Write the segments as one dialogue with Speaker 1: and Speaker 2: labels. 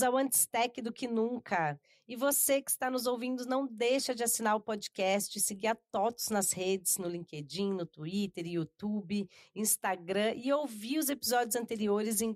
Speaker 1: ao Antes Tech do que nunca. E você que está nos ouvindo, não deixa de assinar o podcast, seguir a TOTUS nas redes, no LinkedIn, no Twitter, YouTube, Instagram e ouvir os episódios anteriores em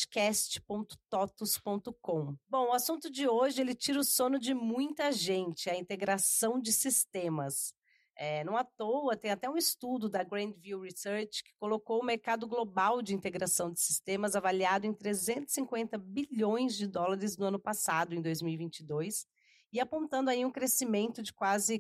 Speaker 1: podcast.totus.com. Bom, o assunto de hoje, ele tira o sono de muita gente, a integração de sistemas. Não à toa, tem até um estudo da Grandview Research que colocou o mercado global de integração de sistemas avaliado em 350 bilhões de dólares no ano passado, em 2022, e apontando aí um crescimento de quase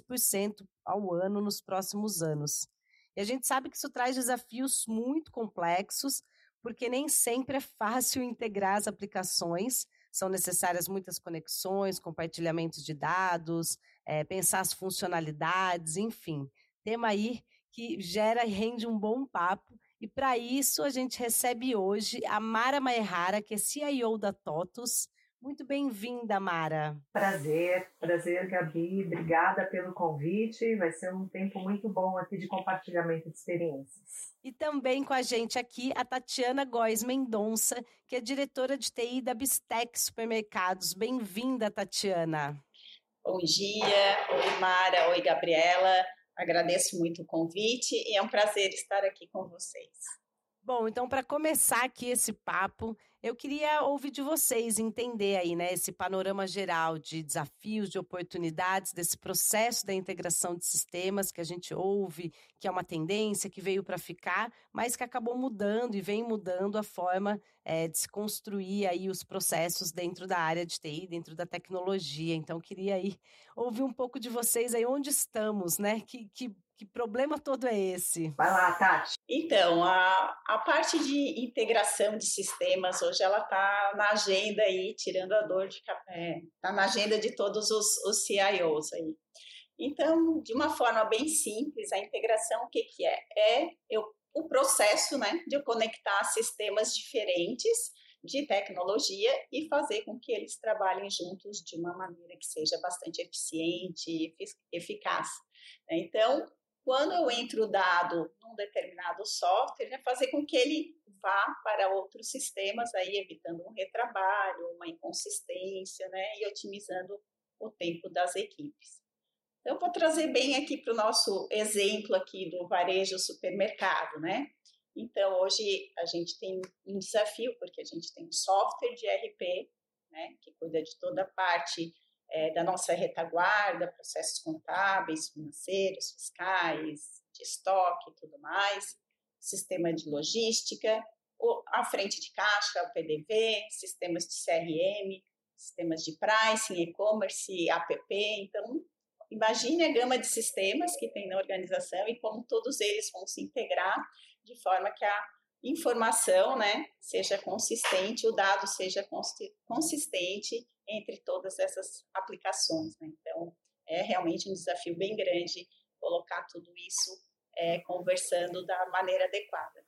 Speaker 1: 14% ao ano nos próximos anos. E a gente sabe que isso traz desafios muito complexos, porque nem sempre é fácil integrar as aplicações, são necessárias muitas conexões, compartilhamentos de dados, pensar as funcionalidades, enfim. Tema aí que gera e rende um bom papo. E para isso a gente recebe hoje a Mara Maehara, que é CIO da TOTUS. Muito bem-vinda, Mara.
Speaker 2: Prazer, Gabi. Obrigada pelo convite. Vai ser um tempo muito bom aqui de compartilhamento de experiências.
Speaker 1: E também com a gente aqui a Tatiana Góes Mendonça, que é diretora de TI da Bistec Supermercados. Bem-vinda, Tatiana.
Speaker 3: Bom dia, oi Mara, oi Gabriela. Agradeço muito o convite e é um prazer estar aqui com vocês.
Speaker 1: Bom, então para começar aqui esse papo, eu queria ouvir de vocês, entender aí, né, esse panorama geral de desafios, de oportunidades, desse processo da integração de sistemas que a gente ouve, que é uma tendência que veio para ficar, mas que acabou mudando e vem mudando a forma de se construir aí os processos dentro da área de TI, dentro da tecnologia. Então, queria aí ouvir um pouco de vocês aí, onde estamos, né? Que problema todo é esse?
Speaker 2: Vai lá, Tati.
Speaker 3: Então, a parte de integração de sistemas, hoje ela está na agenda aí, tirando a dor de café, está na agenda de todos os CIOs aí. Então, de uma forma bem simples, a integração, o que é? O processo, né, de eu conectar sistemas diferentes de tecnologia e fazer com que eles trabalhem juntos de uma maneira que seja bastante eficiente e eficaz. Então, quando eu entro o dado num determinado software, é fazer com que ele vá para outros sistemas, aí evitando um retrabalho, uma inconsistência, né, e otimizando o tempo das equipes. Então, eu vou trazer bem aqui para o nosso exemplo aqui do varejo supermercado, né? Então, hoje a gente tem um desafio, porque a gente tem um software de ERP, né, que cuida de toda a parte da nossa retaguarda, processos contábeis, financeiros, fiscais, de estoque e tudo mais, sistema de logística, a frente de caixa, o PDV, sistemas de CRM, sistemas de pricing, e-commerce, app. Então, imagine a gama de sistemas que tem na organização e como todos eles vão se integrar de forma que a informação, né, seja consistente, o dado seja consistente entre todas essas aplicações, né? Então, é realmente um desafio bem grande colocar tudo isso conversando da maneira adequada.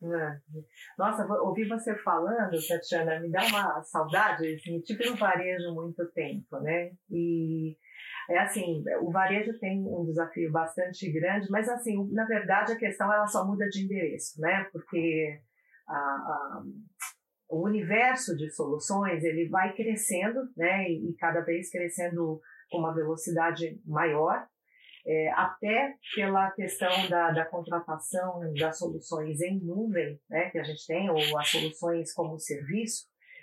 Speaker 2: Nossa, ouvir você falando, Tatiana, me dá uma saudade, assim, tive no varejo muito tempo, né? E assim, o varejo tem um desafio bastante grande, mas assim, na verdade a questão ela só muda de endereço, né? Porque o universo de soluções ele vai crescendo, né? E cada vez crescendo com uma velocidade maior, até pela questão da contratação das soluções em nuvem, né? Que a gente tem, ou as soluções como serviço.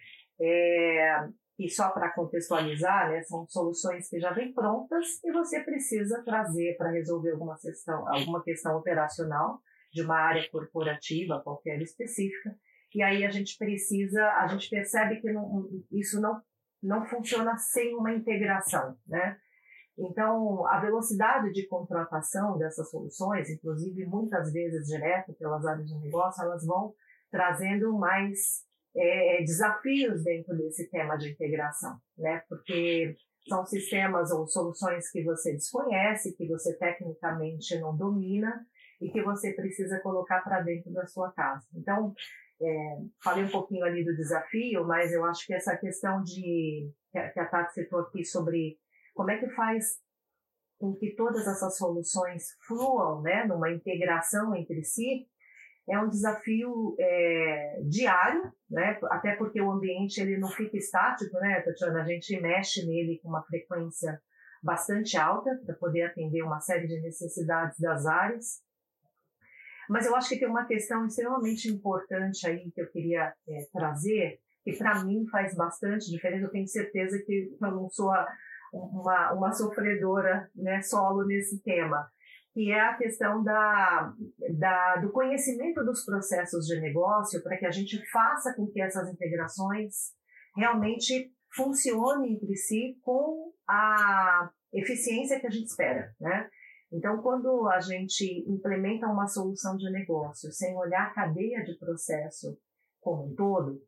Speaker 2: E só para contextualizar, né, são soluções que já vêm prontas e você precisa trazer para resolver alguma questão operacional de uma área corporativa qualquer específica. E aí a gente percebe que isso não funciona sem uma integração, né? Então, a velocidade de contratação dessas soluções, inclusive muitas vezes direto pelas áreas de negócio, elas vão trazendo mais desafios dentro desse tema de integração, né? Porque são sistemas ou soluções que você desconhece, que você tecnicamente não domina e que você precisa colocar para dentro da sua casa. Então, falei um pouquinho ali do desafio, mas eu acho que essa questão que a Tati citou aqui sobre como é que faz com que todas essas soluções fluam, né, numa integração entre si, É um desafio diário, né? Até porque o ambiente ele não fica estático, né, Tatiana? A gente mexe nele com uma frequência bastante alta para poder atender uma série de necessidades das áreas. Mas eu acho que tem uma questão extremamente importante aí que eu queria trazer, que para mim faz bastante diferença. Eu tenho certeza que eu não sou uma sofredora, né, solo nesse tema, que é a questão do conhecimento dos processos de negócio para que a gente faça com que essas integrações realmente funcionem entre si com a eficiência que a gente espera, né? Então, quando a gente implementa uma solução de negócio sem olhar a cadeia de processo como um todo,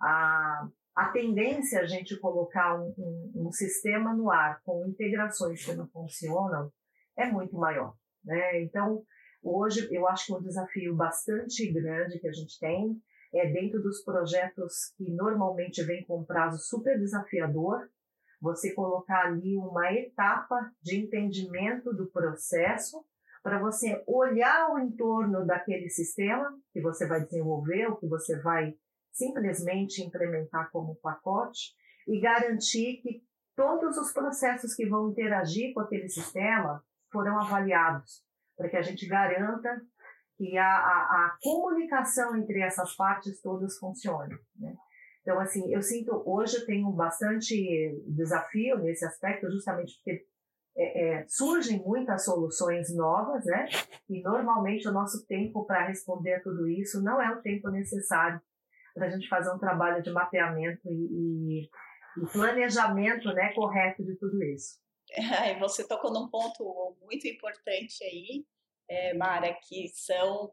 Speaker 2: a tendência a gente colocar um sistema no ar com integrações que não funcionam é muito maior, né? Então, hoje, eu acho que um desafio bastante grande que a gente tem é dentro dos projetos que normalmente vêm com um prazo super desafiador, você colocar ali uma etapa de entendimento do processo para você olhar o entorno daquele sistema que você vai desenvolver, ou que você vai simplesmente implementar como pacote e garantir que todos os processos que vão interagir com aquele sistema foram avaliados, para que a gente garanta que a comunicação entre essas partes todas funcione, né? Então, assim, eu sinto, hoje eu tenho bastante desafio nesse aspecto, justamente porque surgem muitas soluções novas, né? E normalmente o nosso tempo para responder a tudo isso não é o tempo necessário para a gente fazer um trabalho de mapeamento e planejamento, né, correto de tudo isso.
Speaker 3: Você tocou num ponto muito importante aí, Mara, que são...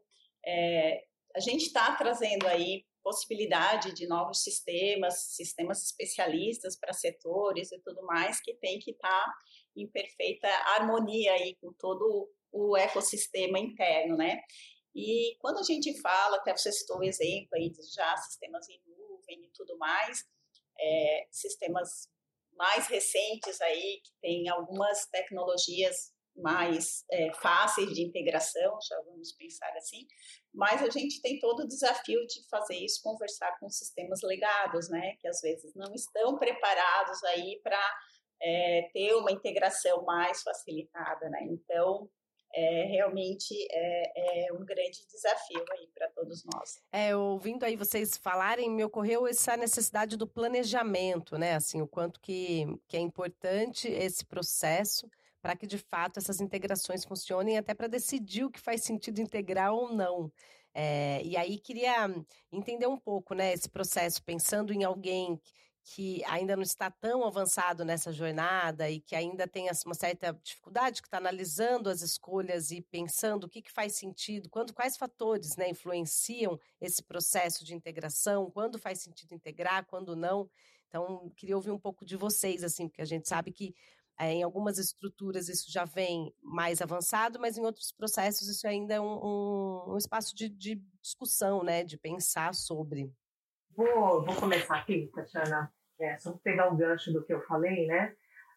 Speaker 3: a gente está trazendo aí possibilidade de novos sistemas especialistas para setores e tudo mais, que tem que estar em perfeita harmonia aí com todo o ecossistema interno, né? E quando a gente fala, até você citou o exemplo aí de já sistemas em nuvem e tudo mais, sistemas mais recentes aí, que tem algumas tecnologias mais fáceis de integração, já vamos pensar assim, mas a gente tem todo o desafio de fazer isso, conversar com sistemas legados, né, que às vezes não estão preparados aí para ter uma integração mais facilitada, né, então realmente é um grande desafio aí para todos nós.
Speaker 1: Ouvindo aí vocês falarem, me ocorreu essa necessidade do planejamento, né, assim, o quanto que é importante esse processo para que, de fato, essas integrações funcionem, até para decidir o que faz sentido integrar ou não. E aí queria entender um pouco, né, esse processo, pensando em alguém que ainda não está tão avançado nessa jornada e que ainda tem uma certa dificuldade, que está analisando as escolhas e pensando o que faz sentido, quais fatores, né, influenciam esse processo de integração, quando faz sentido integrar, quando não. Então, queria ouvir um pouco de vocês, assim, porque a gente sabe que em algumas estruturas isso já vem mais avançado, mas em outros processos isso ainda é um espaço de discussão, né, de pensar sobre.
Speaker 2: Vou começar aqui, Tatiana, só pegar o gancho do que eu falei, né?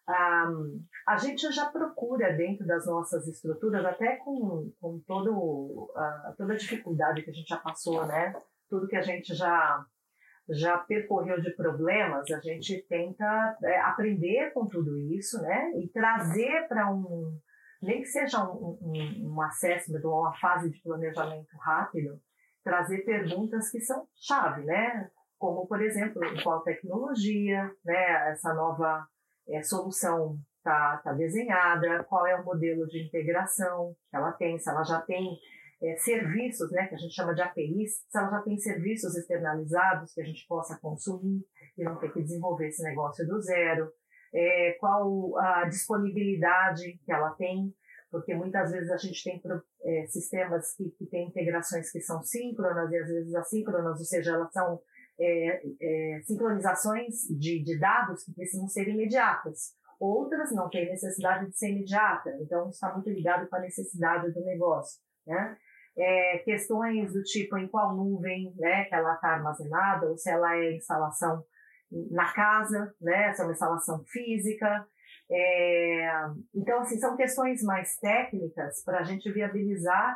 Speaker 2: A gente já procura dentro das nossas estruturas, até com toda a dificuldade que a gente já passou, né? Tudo que a gente já percorreu de problemas, a gente tenta aprender com tudo isso, né? E trazer para nem que seja um assessment ou uma fase de planejamento rápido, trazer perguntas que são chave, né? Como, por exemplo, qual tecnologia, né? Essa nova solução está desenhada, qual é o modelo de integração que ela tem, se ela já tem serviços, né, que a gente chama de APIs, se ela já tem serviços externalizados que a gente possa consumir e não ter que desenvolver esse negócio do zero, qual a disponibilidade que ela tem, porque muitas vezes a gente tem sistemas que têm integrações que são síncronas e às vezes assíncronas, ou seja, elas são sincronizações de dados que precisam ser imediatas. Outras não têm necessidade de ser imediata, então está muito ligado com a necessidade do negócio, né? Questões do tipo em qual nuvem, né, que ela está armazenada, ou se ela é instalação na casa, né, se é uma instalação física. Então, assim, são questões mais técnicas para a gente viabilizar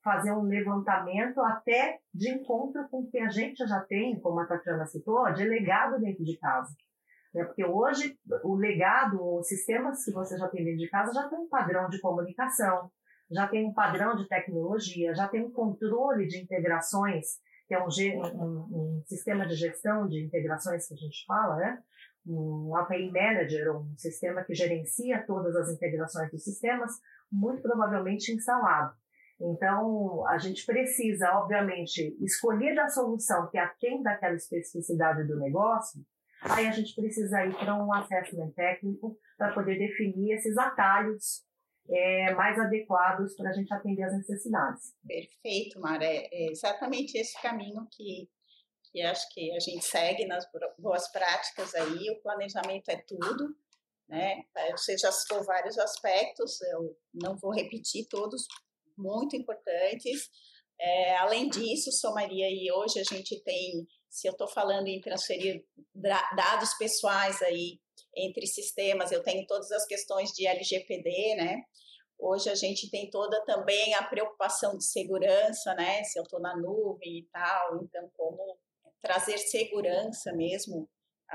Speaker 2: fazer um levantamento até de encontro com o que a gente já tem, como a Tatiana citou, de legado dentro de casa. Porque hoje o legado, os sistemas que você já tem dentro de casa já tem um padrão de comunicação, já tem um padrão de tecnologia, já tem um controle de integrações, que é um sistema de gestão de integrações que a gente fala, né? Um API Manager, um sistema que gerencia todas as integrações dos sistemas, muito provavelmente instalado. Então, a gente precisa, obviamente, escolher a solução que atenda àquela especificidade do negócio. Aí a gente precisa ir para um assessment técnico para poder definir esses atalhos mais adequados para a gente atender as necessidades.
Speaker 3: Perfeito, Mara. É exatamente esse caminho que acho que a gente segue nas boas práticas aí. O planejamento é tudo, né? Você já citou vários aspectos, eu não vou repetir todos, muito importantes. Além disso, somaria aí, hoje a gente tem, se eu estou falando em transferir dados pessoais aí entre sistemas, eu tenho todas as questões de LGPD, né? Hoje a gente tem toda também a preocupação de segurança, né? Se eu estou na nuvem e tal, então como trazer segurança mesmo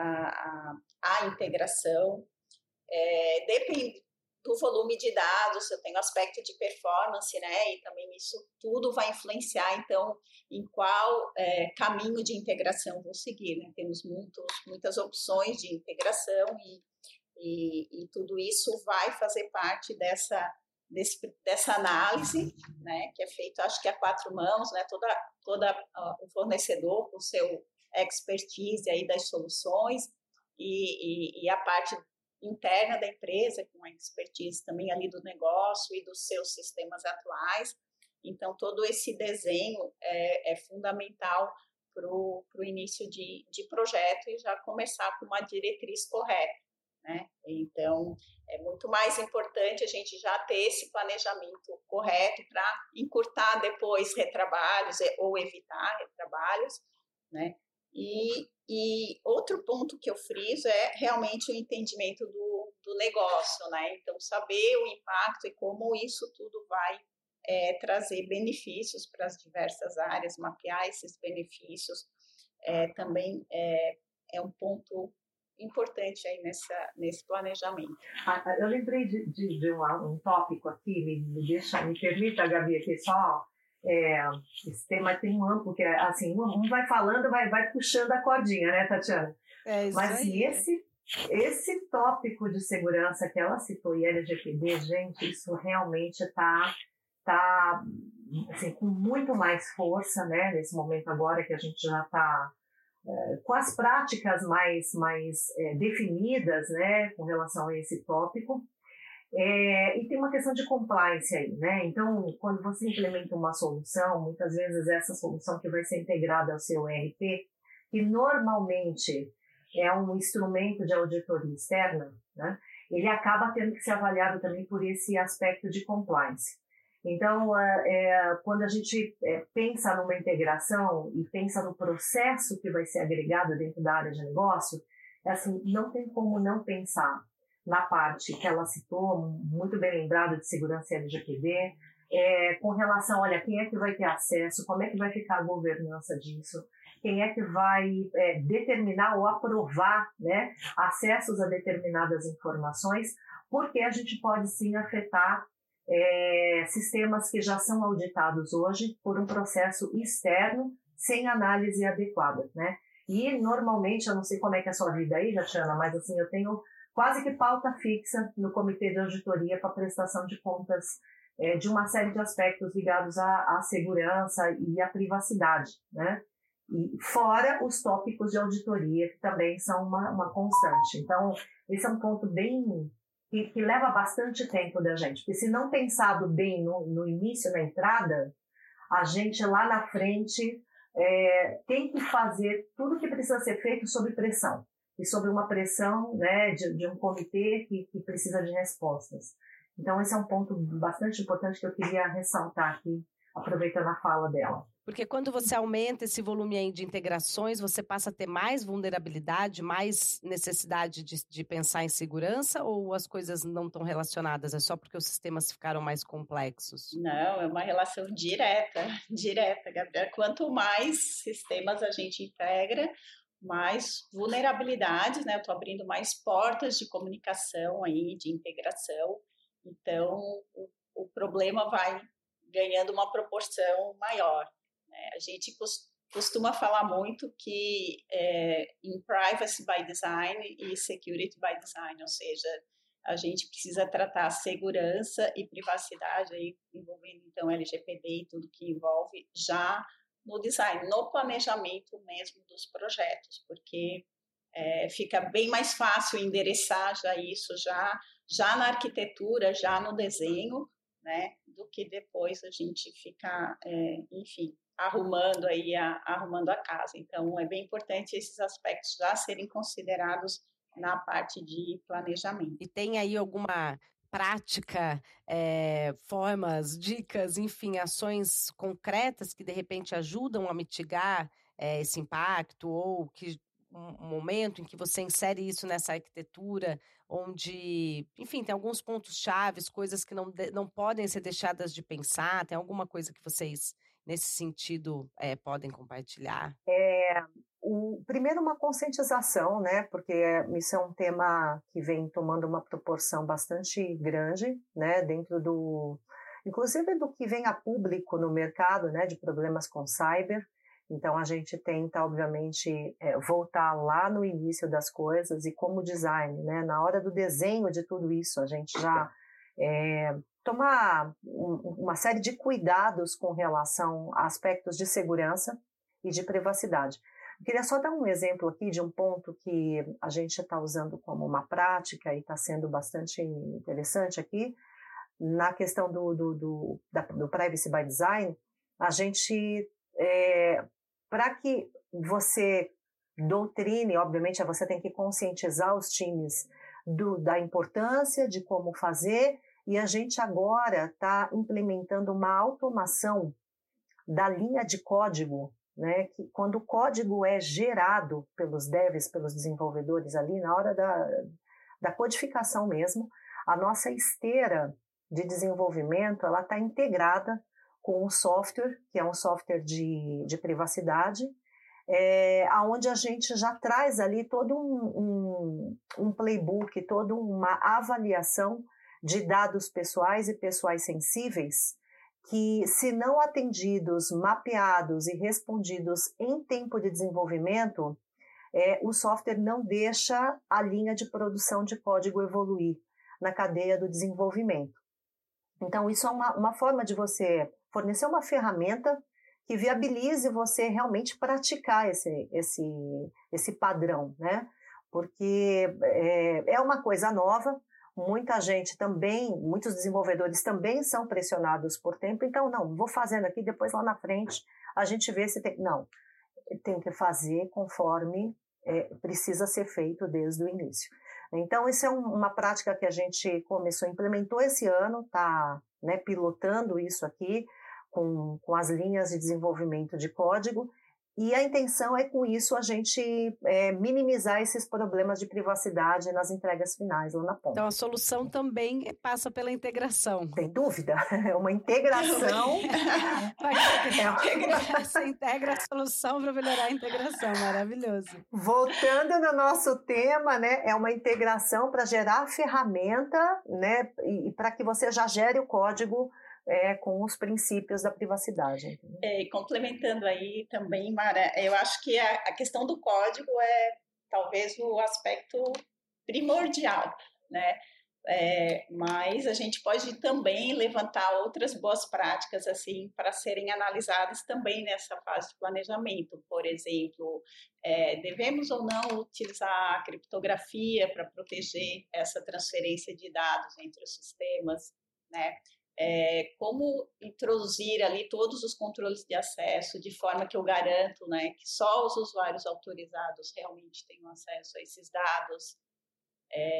Speaker 3: à integração. Depende do volume de dados, eu tenho aspecto de performance, né? E também isso tudo vai influenciar, então, em qual caminho de integração vou seguir, né? Temos muitas opções de integração e tudo isso vai fazer parte dessa análise, né? Que é feita, acho que a 4 mãos, né? Toda o fornecedor com seu expertise aí das soluções e a parte interna da empresa, com a expertise também ali do negócio e dos seus sistemas atuais. Então, todo esse desenho é fundamental para o início de projeto e já começar com uma diretriz correta, né? Então, é muito mais importante a gente já ter esse planejamento correto para encurtar depois retrabalhos ou evitar retrabalhos, né? E outro ponto que eu friso é realmente o entendimento do negócio, né? Então, saber o impacto e como isso tudo vai trazer benefícios para as diversas áreas, mapear esses benefícios também é um ponto importante aí nesse planejamento.
Speaker 2: Eu lembrei de um tópico aqui, me permita, Gabi, aqui só. Esse tema tem um amplo, que é assim, um vai falando, vai puxando a cordinha, né, Tatiana?
Speaker 1: Isso
Speaker 2: mas
Speaker 1: aí,
Speaker 2: esse tópico de segurança que ela citou, e LGPD, gente, isso realmente está assim, com muito mais força, né, nesse momento agora que a gente já está com as práticas mais definidas, né, com relação a esse tópico. E tem uma questão de compliance aí, né? Então, quando você implementa uma solução, muitas vezes essa solução que vai ser integrada ao seu ERP, que normalmente é um instrumento de auditoria externa, né? Ele acaba tendo que ser avaliado também por esse aspecto de compliance. Então, quando a gente pensa numa integração e pensa no processo que vai ser agregado dentro da área de negócio, assim, não tem como não pensar na parte que ela citou, muito bem lembrado de segurança LGPD, com relação, olha, quem é que vai ter acesso, como é que vai ficar a governança disso, quem é que vai determinar ou aprovar, né, acessos a determinadas informações, porque a gente pode sim afetar sistemas que já são auditados hoje por um processo externo sem análise adequada, né? E normalmente, eu não sei como é que é a sua vida aí, Tatiana, mas assim, eu tenho quase que pauta fixa no comitê de auditoria para prestação de contas de uma série de aspectos ligados à segurança e à privacidade, né? E fora os tópicos de auditoria, que também são uma constante. Então, esse é um ponto bem que leva bastante tempo da gente, porque se não pensado bem no início, na entrada, a gente lá na frente tem que fazer tudo o que precisa ser feito sob pressão. E sobre uma pressão, né, de um comitê que precisa de respostas. Então, esse é um ponto bastante importante que eu queria ressaltar aqui, aproveitando a fala dela.
Speaker 1: Porque quando você aumenta esse volume aí de integrações, você passa a ter mais vulnerabilidade, mais necessidade de pensar em segurança, ou as coisas não estão relacionadas? É só porque os sistemas ficaram mais complexos?
Speaker 3: Não, é uma relação direta, direta, Gabriela. Quanto mais sistemas a gente integra, mais vulnerabilidades, né? Eu estou abrindo mais portas de comunicação aí, de integração. Então, o problema vai ganhando uma proporção maior. A gente costuma falar muito que em privacy by design e security by design, ou seja, a gente precisa tratar segurança e privacidade, aí, envolvendo então LGPD e tudo que envolve já no design, no planejamento mesmo dos projetos, porque fica bem mais fácil endereçar já isso, já na arquitetura, já no desenho, né, do que depois a gente ficar, enfim, arrumando a casa. Então, é bem importante esses aspectos já serem considerados na parte de planejamento.
Speaker 1: E tem aí alguma prática, formas, dicas, enfim, ações concretas que de repente ajudam a mitigar esse impacto, ou que um momento em que você insere isso nessa arquitetura, onde, enfim, tem alguns pontos chaves, coisas que não podem ser deixadas de pensar? Tem alguma coisa que vocês, nesse sentido, podem compartilhar?
Speaker 2: Primeiro, uma conscientização, né? Porque isso é um tema que vem tomando uma proporção bastante grande, né? Inclusive do que vem a público no mercado, né? De problemas com cyber. Então, a gente tenta, obviamente, voltar lá no início das coisas e como design, né? Na hora do desenho de tudo isso, a gente já tomar uma série de cuidados com relação a aspectos de segurança e de privacidade. Eu queria só dar um exemplo aqui de um ponto que a gente está usando como uma prática e está sendo bastante interessante aqui. Na questão do Privacy by Design, a gente, para que você doutrine, obviamente você tem que conscientizar os times da importância de como fazer, e a gente agora está implementando uma automação da linha de código, né, que quando o código é gerado pelos devs, pelos desenvolvedores ali, na hora da codificação mesmo, a nossa esteira de desenvolvimento, ela está integrada com o software, que é um software de privacidade, onde a gente já traz ali todo um playbook, toda uma avaliação de dados pessoais e pessoais sensíveis, que, se não atendidos, mapeados e respondidos em tempo de desenvolvimento, o software não deixa a linha de produção de código evoluir na cadeia do desenvolvimento. Então, isso é uma forma de você fornecer uma ferramenta que viabilize você realmente praticar esse padrão, né? Porque é uma coisa nova. Muita gente também, muitos desenvolvedores também são pressionados por tempo, então não, vou fazendo aqui, depois lá na frente a gente vê se tem... Não, tem que fazer conforme precisa ser feito desde o início. Então, isso é uma prática que a gente implementou esse ano, está, né, pilotando isso aqui com as linhas de desenvolvimento de código, e a intenção é, com isso, a gente minimizar esses problemas de privacidade nas entregas finais lá na ponta.
Speaker 1: Então, a solução também passa pela integração.
Speaker 2: Sem dúvida, é uma integração.
Speaker 1: Você integra a solução para melhorar a integração, maravilhoso.
Speaker 2: Voltando no nosso tema, né, é uma integração para gerar a ferramenta, né, e para que você já gere o código com os princípios da privacidade.
Speaker 3: Complementando aí também, Mara, eu acho que a questão do código é talvez o aspecto primordial, né? Mas a gente pode também levantar outras boas práticas assim para serem analisadas também nessa fase de planejamento. Por exemplo, devemos ou não utilizar a criptografia para proteger essa transferência de dados entre os sistemas, né? Como introduzir ali todos os controles de acesso de forma que eu garanto, né, que só os usuários autorizados realmente tenham acesso a esses dados.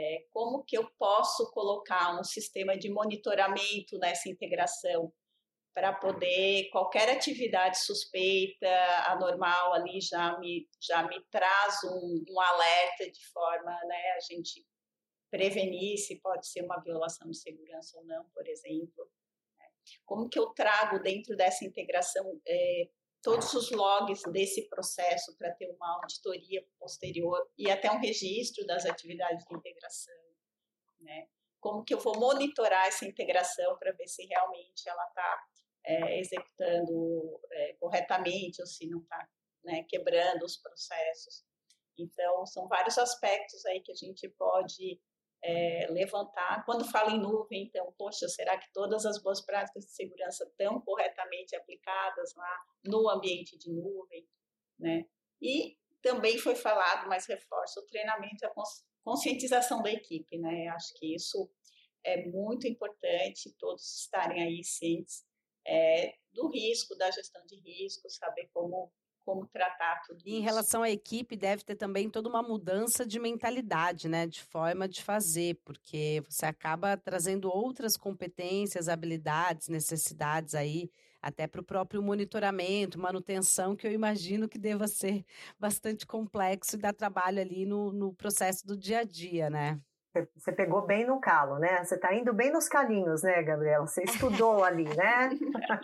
Speaker 3: Como que eu posso colocar um sistema de monitoramento nessa integração para poder, qualquer atividade suspeita, anormal ali, já me traz um alerta de forma, né, a gente prevenir se pode ser uma violação de segurança ou não, por exemplo. Como que eu trago dentro dessa integração todos os logs desse processo para ter uma auditoria posterior e até um registro das atividades de integração, né? Como que eu vou monitorar essa integração para ver se realmente ela está executando corretamente ou se não está, né, quebrando os processos. Então, são vários aspectos aí que a gente pode levantar. Quando falo em nuvem, então, poxa, será que todas as boas práticas de segurança estão corretamente aplicadas lá no ambiente de nuvem, né? E também foi falado, mas reforço, o treinamento e a conscientização da equipe, né? Acho que isso é muito importante, todos estarem aí cientes do risco, da gestão de risco, saber como tratar tudo isso.
Speaker 1: E em relação à equipe, deve ter também toda uma mudança de mentalidade, né? De forma de fazer, porque você acaba trazendo outras competências, habilidades, necessidades aí, até para o próprio monitoramento, manutenção, que eu imagino que deva ser bastante complexo e dá trabalho ali no processo do dia a dia, né?
Speaker 2: Você pegou bem no calo, né? Você está indo bem nos calinhos, né, Gabriela? Você estudou ali, né?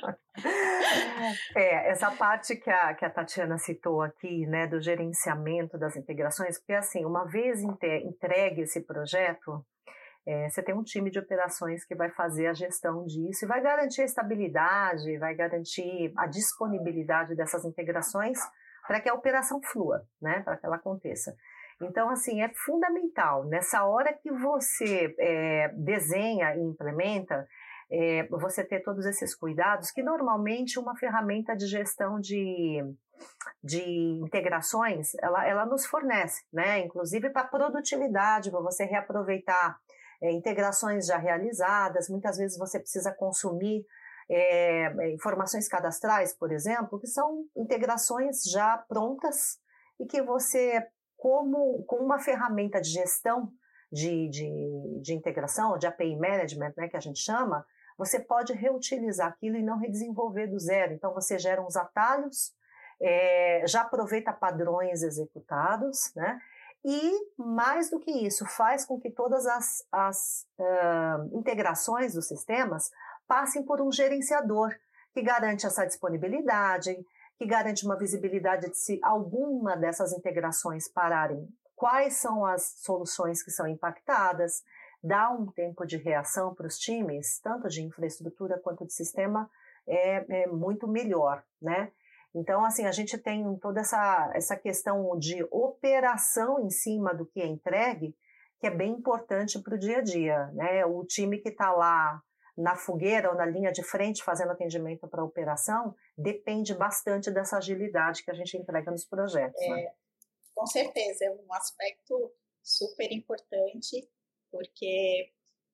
Speaker 2: Essa parte que a Tatiana citou aqui, né, do gerenciamento das integrações, porque assim, uma vez entregue esse projeto, você tem um time de operações que vai fazer a gestão disso e vai garantir a estabilidade, vai garantir a disponibilidade dessas integrações para que a operação flua, né, para que ela aconteça. Então, assim, é fundamental, nessa hora que você desenha e implementa, você ter todos esses cuidados, que normalmente uma ferramenta de gestão de integrações, ela nos fornece, né? Inclusive para produtividade, para você reaproveitar integrações já realizadas, muitas vezes você precisa consumir informações cadastrais, por exemplo, que são integrações já prontas e que você, com uma ferramenta de gestão de integração, de API Management, né, que a gente chama, você pode reutilizar aquilo e não redesenvolver do zero. Então, você gera uns atalhos, já aproveita padrões executados, né? E, mais do que isso, faz com que todas as integrações dos sistemas passem por um gerenciador que garante essa disponibilidade, que garante uma visibilidade de se alguma dessas integrações pararem, quais são as soluções que são impactadas, dá um tempo de reação para os times, tanto de infraestrutura quanto de sistema, é muito melhor, né? Então, assim, a gente tem toda essa questão de operação em cima do que é entregue, que é bem importante para o dia a dia, né? O time que está lá na fogueira ou na linha de frente fazendo atendimento para a operação, depende bastante dessa agilidade que a gente entrega nos projetos. Né?
Speaker 3: Com certeza, é um aspecto super importante, porque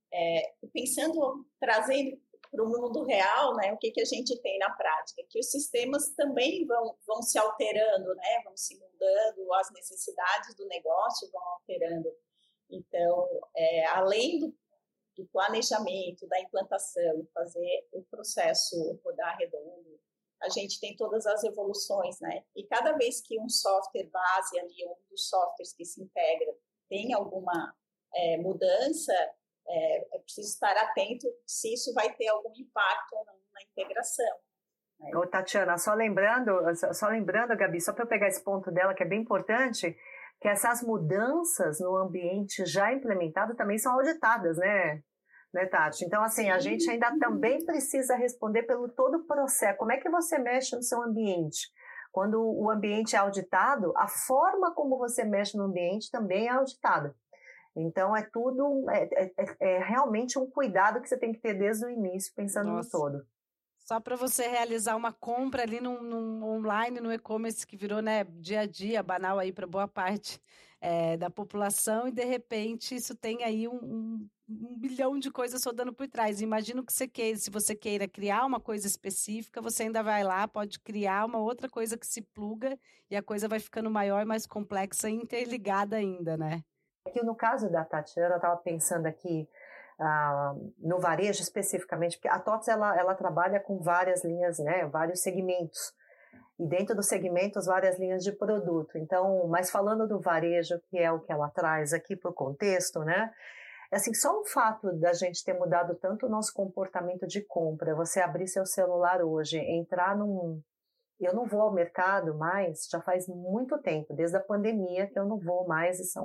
Speaker 3: trazendo para o mundo real, né, o que a gente tem na prática? Que os sistemas também vão se alterando, né, vão se mudando, as necessidades do negócio vão alterando. Então, além do planejamento, da implantação, fazer o processo rodar redondo, a gente tem todas as evoluções, né? E cada vez que um software base ali, um dos softwares que se integra, tem alguma mudança, é preciso estar atento se isso vai ter algum impacto ou não na integração. Né?
Speaker 2: Ô, Tatiana, só lembrando, Gabi, só para eu pegar esse ponto dela, que é bem importante, que essas mudanças no ambiente já implementado também são auditadas, né, Tati? Então, assim, a gente ainda também precisa responder pelo todo o processo. Como é que você mexe no seu ambiente? Quando o ambiente é auditado, a forma como você mexe no ambiente também é auditada. Então, é realmente um cuidado que você tem que ter desde o início, pensando no todo.
Speaker 1: Só para você realizar uma compra ali num online, no e-commerce que virou, né, dia a dia, banal aí para boa parte da população, e de repente isso tem aí um bilhão de coisas rodando por trás. Imagino que se você queira criar uma coisa específica, você ainda vai lá, pode criar uma outra coisa que se pluga e a coisa vai ficando maior, mais complexa e interligada ainda, né?
Speaker 2: Aqui no caso da Tatiana, eu estava pensando aqui, no varejo especificamente, porque a TOTVS ela trabalha com várias linhas, né, vários segmentos, e dentro dos segmentos várias linhas de produto. Então, mas falando do varejo, que é o que ela traz aqui para o contexto, né, assim, só o fato da gente ter mudado tanto o nosso comportamento de compra, você abrir seu celular hoje, entrar eu não vou ao mercado mais, já faz muito tempo, desde a pandemia que eu não vou mais, isso é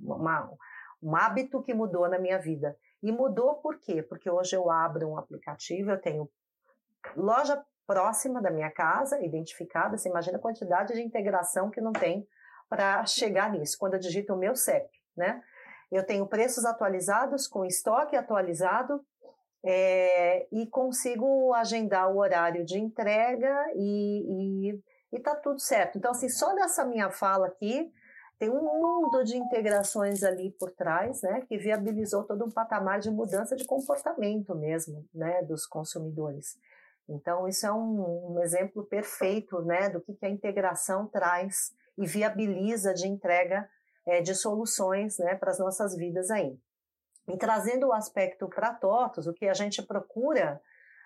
Speaker 2: um hábito que mudou na minha vida. E mudou por quê? Porque hoje eu abro um aplicativo, eu tenho loja próxima da minha casa, identificada, você imagina a quantidade de integração que não tem para chegar nisso, quando eu digito o meu CEP, né? Eu tenho preços atualizados, com estoque atualizado, e consigo agendar o horário de entrega e tá tudo certo. Então, assim, só nessa minha fala aqui, tem um mundo de integrações ali por trás, né, que viabilizou todo um patamar de mudança de comportamento mesmo, né, dos consumidores. Então, isso é um exemplo perfeito, né, do que a integração traz e viabiliza de entrega de soluções, né, para as nossas vidas aí. E trazendo o aspecto para TOTVS, o que a gente procura,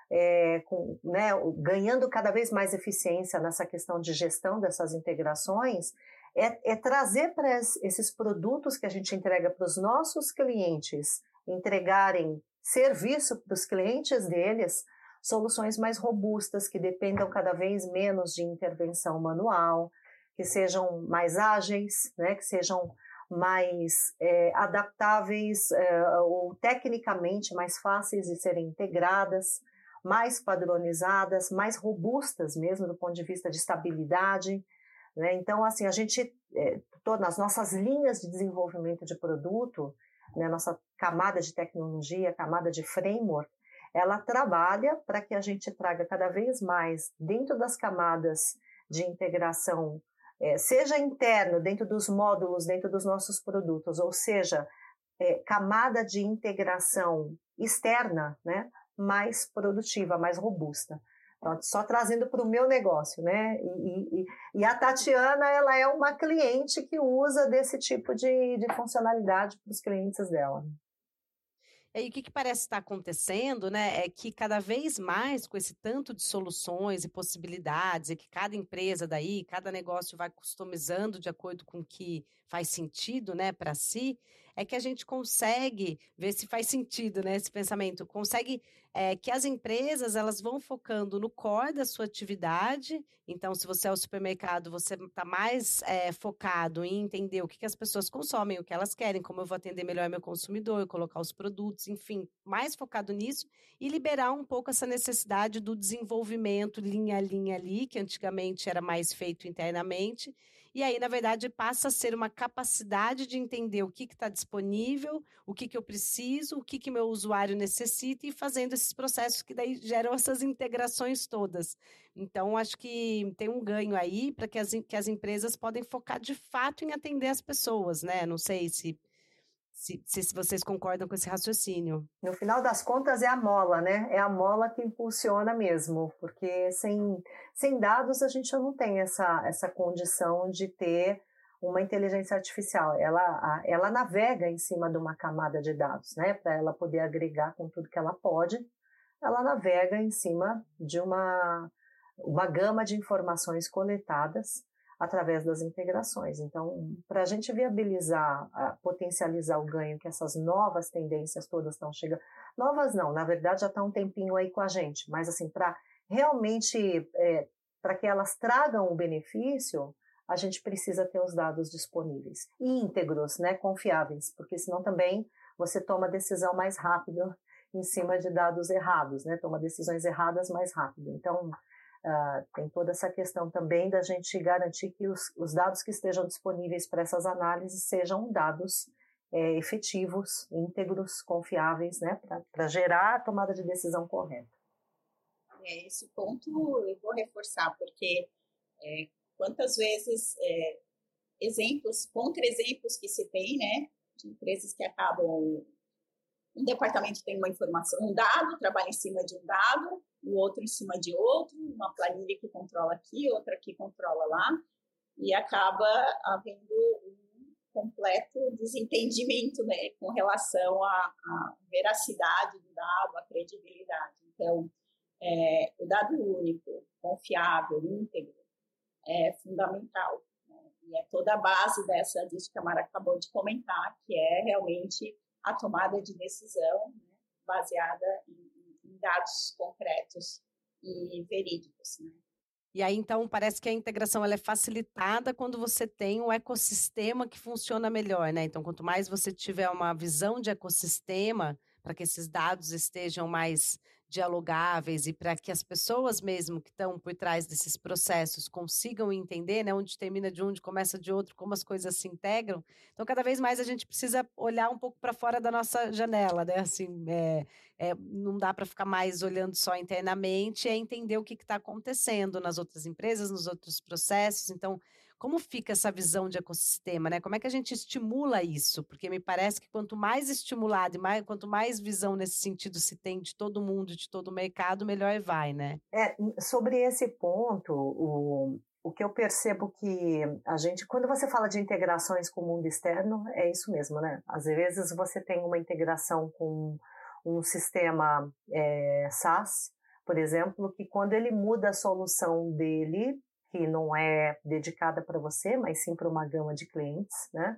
Speaker 2: né, ganhando cada vez mais eficiência nessa questão de gestão dessas integrações, é trazer para esses produtos que a gente entrega para os nossos clientes entregarem serviço para os clientes deles, soluções mais robustas, que dependam cada vez menos de intervenção manual, que sejam mais ágeis, né, que sejam mais adaptáveis ou tecnicamente mais fáceis de serem integradas, mais padronizadas, mais robustas mesmo do ponto de vista de estabilidade, né? Então, assim, a gente, nas nossas linhas de desenvolvimento de produto, né, nossa camada de tecnologia, camada de framework, ela trabalha para que a gente traga cada vez mais dentro das camadas de integração, seja interno, dentro dos módulos, dentro dos nossos produtos, ou seja, camada de integração externa, né, mais produtiva, mais robusta. Então, só trazendo para o meu negócio, né? E a Tatiana, ela é uma cliente que usa desse tipo de funcionalidade para os clientes dela.
Speaker 1: E o que parece estar acontecendo, né, é que cada vez mais, com esse tanto de soluções e possibilidades, e que cada empresa daí, cada negócio vai customizando de acordo com o que faz sentido, né, para si, é que a gente consegue ver se faz sentido, né, esse pensamento, consegue que as empresas, elas vão focando no core da sua atividade. Então, se você é o supermercado, você está mais focado em entender o que as pessoas consomem, o que elas querem, como eu vou atender melhor meu consumidor, colocar os produtos, enfim, mais focado nisso, e liberar um pouco essa necessidade do desenvolvimento linha a linha ali, que antigamente era mais feito internamente, e aí, na verdade, passa a ser uma capacidade de entender o que está disponível, o que eu preciso, o que meu usuário necessita, e fazendo esses processos que daí geram essas integrações todas. Então, acho que tem um ganho aí para que as empresas podem focar de fato em atender as pessoas, né? Não sei se vocês concordam com esse raciocínio.
Speaker 2: No final das contas, é a mola, né? É a mola que impulsiona mesmo, porque sem dados a gente não tem essa condição de ter uma inteligência artificial. Ela navega em cima de uma camada de dados, né? Para ela poder agregar com tudo que ela pode, ela navega em cima de uma gama de informações coletadas através das integrações. Então, para a gente viabilizar, potencializar o ganho que essas novas tendências todas estão chegando, novas não, na verdade já está um tempinho aí com a gente, mas assim, para realmente, para que elas tragam o benefício, a gente precisa ter os dados disponíveis, e íntegros, né, confiáveis, porque senão também você toma decisão mais rápido em cima de dados errados, né, toma decisões erradas mais rápido. Então, tem toda essa questão também da gente garantir que os dados que estejam disponíveis para essas análises sejam dados efetivos, íntegros, confiáveis, né, para gerar a tomada de decisão correta.
Speaker 3: Esse ponto eu vou reforçar, porque quantas vezes contra-exemplos que se tem, né, de empresas que acabam, um departamento tem uma informação, um dado, trabalha em cima de um dado, o outro em cima de outro, uma planilha que controla aqui, outra que controla lá, e acaba havendo completo desentendimento, né, com relação à veracidade do dado, à credibilidade. Então, o dado único, confiável, íntegro, é fundamental. Né? E é toda a base disso que a Mara acabou de comentar, que é realmente a tomada de decisão, né, baseada em dados concretos e verídicos, né?
Speaker 1: E aí, então, parece que a integração ela é facilitada quando você tem um ecossistema que funciona melhor, né? Então, quanto mais você tiver uma visão de ecossistema, para que esses dados estejam mais dialogáveis e para que as pessoas mesmo que estão por trás desses processos consigam entender, né, onde termina de um, onde começa de outro, como as coisas se integram. Então, cada vez mais a gente precisa olhar um pouco para fora da nossa janela, né? Assim, não dá para ficar mais olhando só internamente, é entender o que está acontecendo nas outras empresas, nos outros processos. Então, como fica essa visão de ecossistema, né? Como é que a gente estimula isso? Porque me parece que quanto mais estimulado e quanto mais visão nesse sentido se tem de todo mundo, de todo o mercado, melhor vai, né?
Speaker 2: Sobre esse ponto, o que eu percebo que a gente, quando você fala de integrações com o mundo externo, é isso mesmo, né? Às vezes você tem uma integração com um sistema SaaS, por exemplo, que quando ele muda a solução dele, que não é dedicada para você, mas sim para uma gama de clientes, né?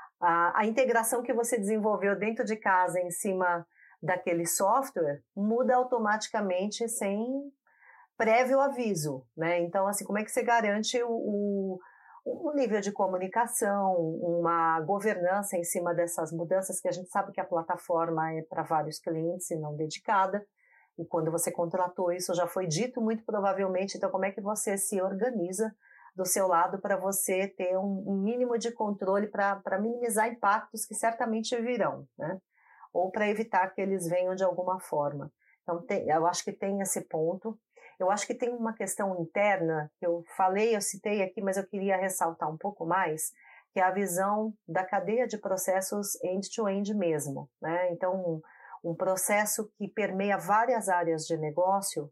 Speaker 2: A integração que você desenvolveu dentro de casa em cima daquele software muda automaticamente sem prévio aviso, né? Então, assim, como é que você garante o nível de comunicação, uma governança em cima dessas mudanças, que a gente sabe que a plataforma é para vários clientes e não dedicada, e quando você contratou isso já foi dito muito provavelmente, então como é que você se organiza do seu lado para você ter um mínimo de controle para minimizar impactos que certamente virão, né? Ou para evitar que eles venham de alguma forma. Então, eu acho que tem esse ponto. Eu acho que tem uma questão interna, que eu citei aqui, mas eu queria ressaltar um pouco mais, que é a visão da cadeia de processos end-to-end mesmo, né? Então, um processo que permeia várias áreas de negócio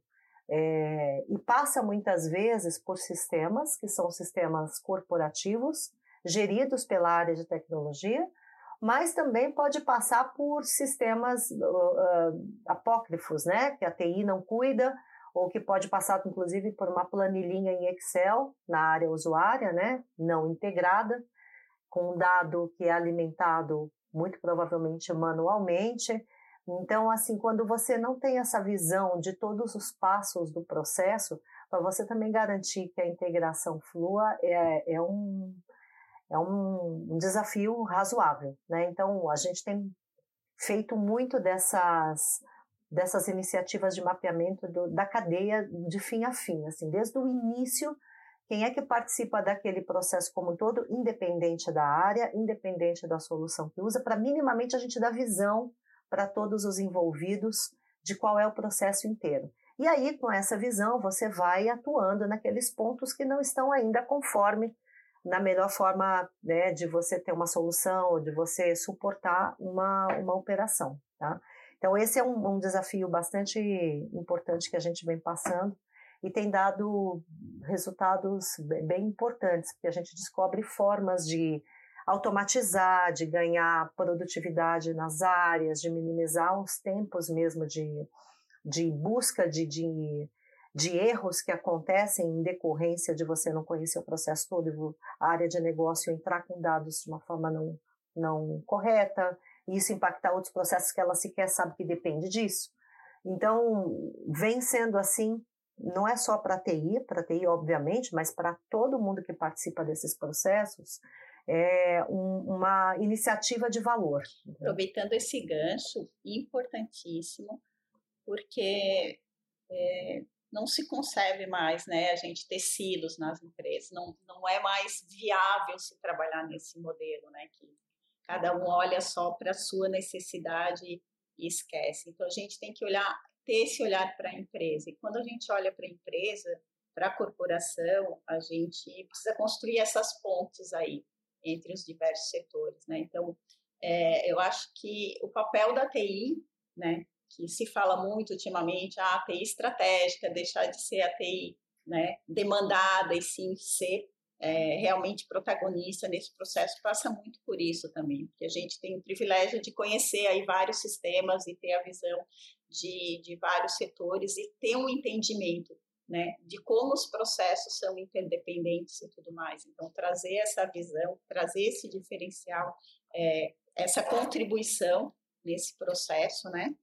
Speaker 2: e passa muitas vezes por sistemas, que são sistemas corporativos, geridos pela área de tecnologia, mas também pode passar por sistemas apócrifos, né? Que a TI não cuida, ou que pode passar, inclusive, por uma planilhinha em Excel, na área usuária, né? Não integrada, com um dado que é alimentado, muito provavelmente, manualmente. Então, assim, quando você não tem essa visão de todos os passos do processo, para você também garantir que a integração flua é um desafio razoável, né? Então, a gente tem feito muito dessas iniciativas de mapeamento da cadeia de fim a fim, assim, desde o início, quem é que participa daquele processo como um todo, independente da área, independente da solução que usa, para minimamente a gente dar visão para todos os envolvidos de qual é o processo inteiro. E aí, com essa visão, você vai atuando naqueles pontos que não estão ainda conforme na melhor forma, né, de você ter uma solução, de você suportar uma operação, tá? Então, esse é um desafio bastante importante que a gente vem passando e tem dado resultados bem importantes, porque a gente descobre formas de automatizar, de ganhar produtividade nas áreas, de minimizar os tempos mesmo de busca de erros que acontecem em decorrência de você não conhecer o processo todo e a área de negócio entrar com dados de uma forma não correta, e isso impactar outros processos que ela sequer sabe que depende disso. Então, vem sendo assim, não é só para a TI obviamente, mas para todo mundo que participa desses processos, é uma iniciativa de valor.
Speaker 3: Aproveitando esse gancho, importantíssimo, porque não se concebe mais, né, a gente ter silos nas empresas, não é mais viável se trabalhar nesse modelo, né, que cada um olha só para a sua necessidade e esquece. Então, a gente tem que ter esse olhar para a empresa. E quando a gente olha para a empresa, para a corporação, a gente precisa construir essas pontes aí entre os diversos setores, né? Então, eu acho que o papel da TI, né, que se fala muito ultimamente, a TI estratégica, deixar de ser a TI, né, demandada e sim ser realmente protagonista nesse processo passa muito por isso também, porque a gente tem o privilégio de conhecer aí vários sistemas e ter a visão de vários setores e ter um entendimento, né, de como os processos são interdependentes e tudo mais. Então, trazer essa visão, trazer esse diferencial, essa contribuição nesse processo, né?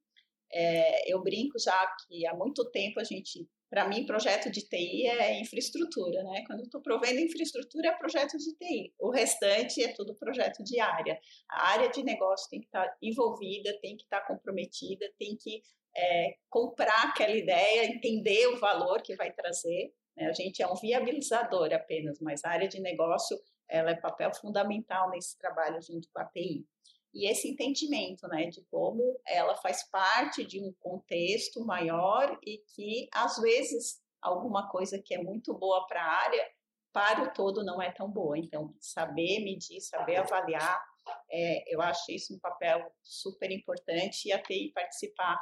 Speaker 3: Eu brinco já que há muito tempo para mim, projeto de TI é infraestrutura, né? Quando eu estou provendo infraestrutura, é projeto de TI. O restante é tudo projeto de área. A área de negócio tem que estar envolvida, tem que estar comprometida, tem que comprar aquela ideia, entender o valor que vai trazer. Né? A gente é um viabilizador apenas, mas a área de negócio ela é papel fundamental nesse trabalho junto com a TI. E esse entendimento, né, de como ela faz parte de um contexto maior e que, às vezes, alguma coisa que é muito boa para a área, para o todo não é tão boa. Então, saber medir, saber avaliar, eu acho isso um papel super importante e a TI participar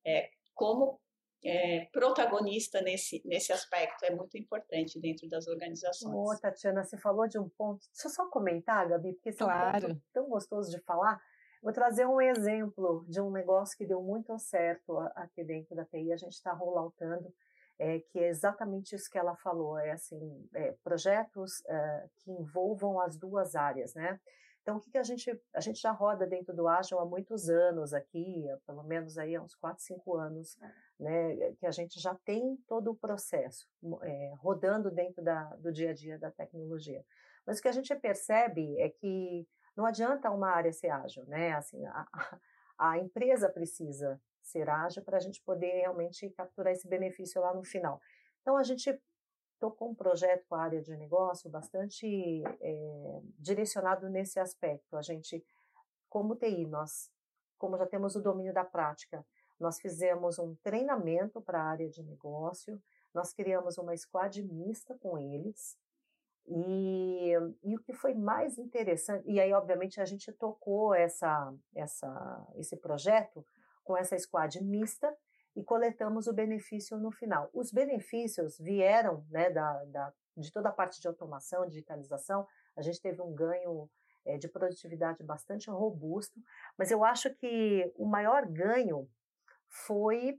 Speaker 3: como protagonista nesse aspecto é muito importante dentro das organizações.
Speaker 4: Tatiana, você falou de um ponto, deixa eu só comentar, Gabi, porque esse é um ponto tão gostoso de falar. Vou trazer um exemplo de um negócio que deu muito certo aqui dentro da TI, a gente está rolloutando, que é exatamente isso que ela falou, projetos que envolvam as duas áreas, né? Então, o que a gente já roda dentro do Agile há muitos anos aqui, pelo menos aí há uns 4, 5 anos, né, que a gente já tem todo o processo rodando dentro do dia a dia da tecnologia. Mas o que a gente percebe é que não adianta uma área ser ágil, né? Assim, a empresa precisa ser ágil para a gente poder realmente capturar esse benefício lá no final. Então, a gente tocou um projeto com a área de negócio bastante direcionado nesse aspecto. A gente, como TI, como já temos o domínio da prática, nós fizemos um treinamento para a área de negócio, nós criamos uma squad mista com eles, e o que foi mais interessante, e aí obviamente a gente tocou esse projeto com essa squad mista e coletamos o benefício no final. Os benefícios vieram, né, de toda a parte de automação, digitalização, a gente teve um ganho de produtividade bastante robusto, mas eu acho que o maior ganho foi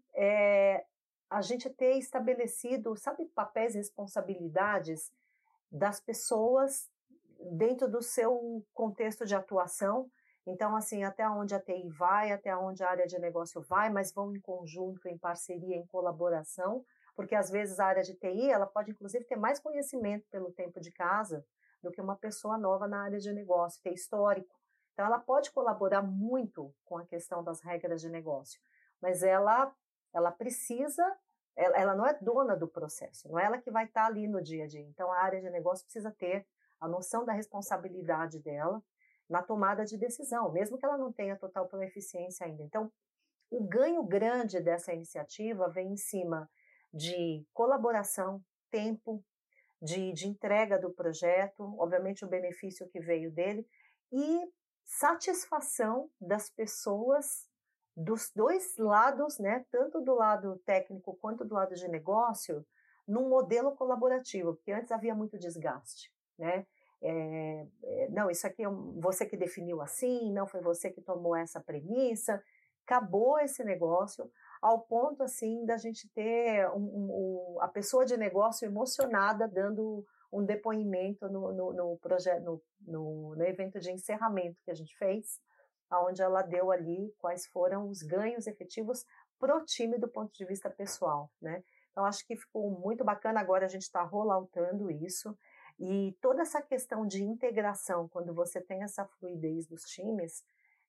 Speaker 4: a gente ter estabelecido, sabe, papéis e responsabilidades das pessoas dentro do seu contexto de atuação. Então, assim, até onde a TI vai, até onde a área de negócio vai, mas vão em conjunto, em parceria, em colaboração, porque às vezes a área de TI, ela pode inclusive ter mais conhecimento pelo tempo de casa do que uma pessoa nova na área de negócio, ter histórico. Então, ela pode colaborar muito com a questão das regras de negócio, mas ela precisa, ela não é dona do processo, não é ela que vai estar ali no dia a dia. Então, a área de negócio precisa ter a noção da responsabilidade dela na tomada de decisão, mesmo que ela não tenha total proeficiência ainda. Então, o ganho grande dessa iniciativa vem em cima de colaboração, tempo, de entrega do projeto, obviamente o benefício que veio dele, e satisfação das pessoas dos dois lados, né, tanto do lado técnico quanto do lado de negócio, num modelo colaborativo, porque antes havia muito desgaste, né? Não, isso aqui é você que definiu assim, não foi você que tomou essa premissa, acabou esse negócio, ao ponto assim da gente ter a pessoa de negócio emocionada dando um depoimento no projeto, no evento de encerramento que a gente fez, onde ela deu ali quais foram os ganhos efetivos pro time do ponto de vista pessoal, né? Então, acho que ficou muito bacana, agora a gente está rolloutando isso, e toda essa questão de integração, quando você tem essa fluidez dos times,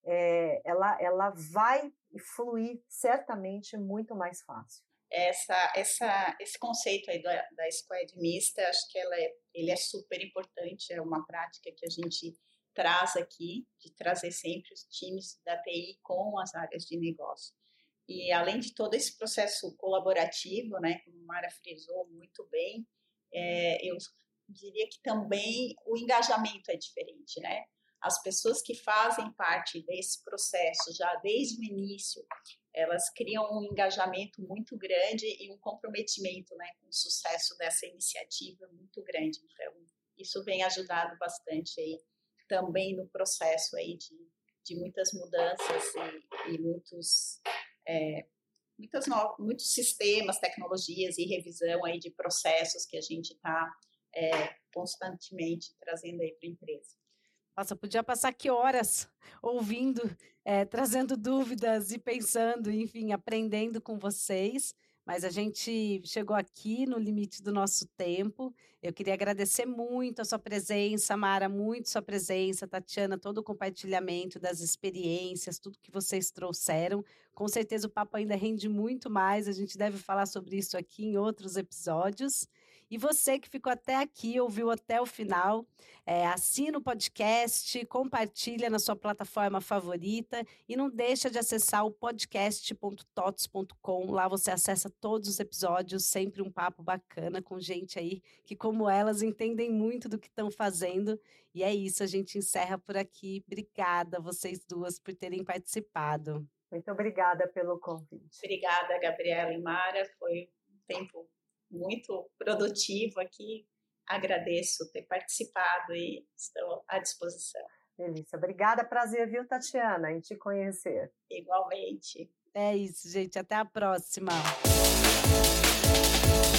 Speaker 4: ela vai fluir certamente muito mais fácil.
Speaker 3: Esse conceito aí da squad mista, acho que ele é super importante, é uma prática que a gente traz aqui, de trazer sempre os times da TI com as áreas de negócio. E além de todo esse processo colaborativo, né, como a Mara frisou muito bem, eu diria que também o engajamento é diferente, né? As pessoas que fazem parte desse processo já desde o início, elas criam um engajamento muito grande e um comprometimento, né, com o sucesso dessa iniciativa muito grande. Então, isso vem ajudado bastante aí também no processo aí de muitas mudanças e muitos sistemas, tecnologias e revisão aí de processos que a gente está constantemente trazendo aí para a empresa.
Speaker 1: Nossa, podia passar aqui horas ouvindo, trazendo dúvidas e pensando, enfim, aprendendo com vocês. Mas a gente chegou aqui no limite do nosso tempo. Eu queria agradecer muito a sua presença, Mara, muito sua presença, Tatiana, todo o compartilhamento das experiências, tudo que vocês trouxeram. Com certeza o papo ainda rende muito mais, a gente deve falar sobre isso aqui em outros episódios. E você que ficou até aqui, ouviu até o final, assina o podcast, compartilha na sua plataforma favorita e não deixa de acessar o podcast.tots.com. Lá você acessa todos os episódios, sempre um papo bacana com gente aí que, como elas, entendem muito do que estão fazendo. E é isso, a gente encerra por aqui. Obrigada, vocês duas, por terem participado.
Speaker 4: Muito obrigada pelo convite.
Speaker 3: Obrigada, Gabriela e Mara. Foi um tempo muito produtivo aqui. Agradeço ter participado e estou à disposição.
Speaker 4: Delícia. Obrigada. Prazer, viu, Tatiana, em te conhecer.
Speaker 3: Igualmente.
Speaker 1: É isso, gente. Até a próxima.